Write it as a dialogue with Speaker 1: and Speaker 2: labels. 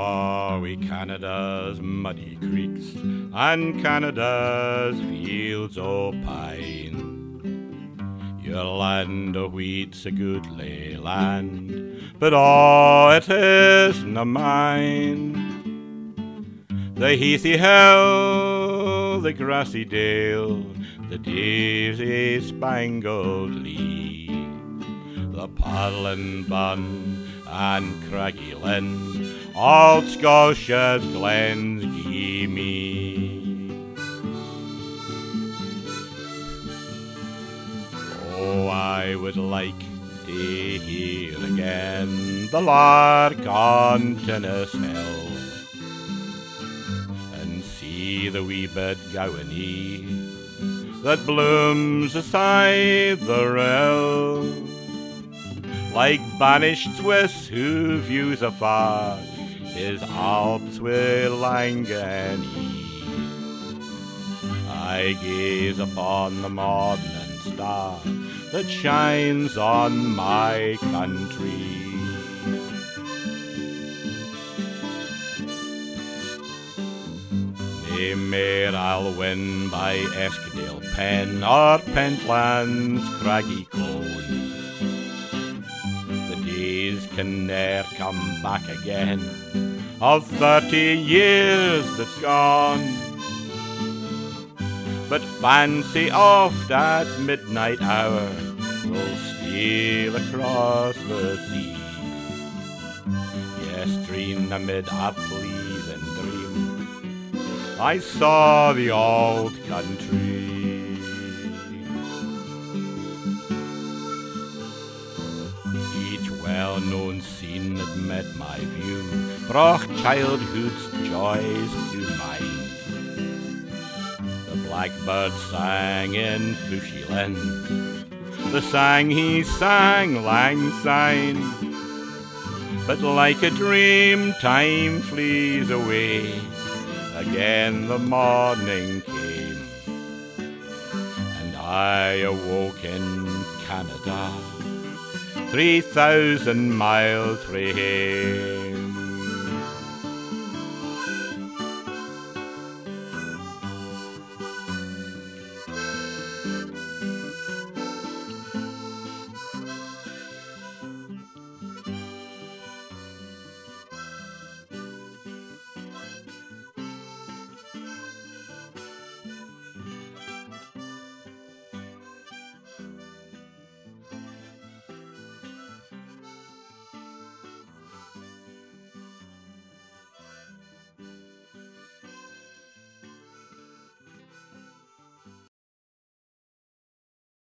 Speaker 1: are we Canada's muddy creeks and Canada's fields o' pine? Your land o' wheat's a goodly land, but it isna mine. The heathy hill, the grassy dale, the daisy spangled lea, the paddling bun and craggy linn, all Scotia's glens gie me. Oh, I would like to hear again the lark on Tinnis Hill, and see the wee bit gowanee that blooms aside the rill, like banished Swiss who views afar his Alps with languid ease. I gaze upon the morning star that shines on my country. Nae mair I'll win by Eskdale Pen or Pentland's craggy cone. The days can ne'er come back again of 30 years that's gone. But fancy oft at midnight hour will steal across the sea. Yestreen amid a pleasing dream I saw the old country. Each well-known scene that met my view brought childhood's joys to mind. Blackbird sang in Fushilen, the sang he sang lang syne. But like a dream time flees away, again the morning came, and I awoke in Canada, 3,000 miles frae here.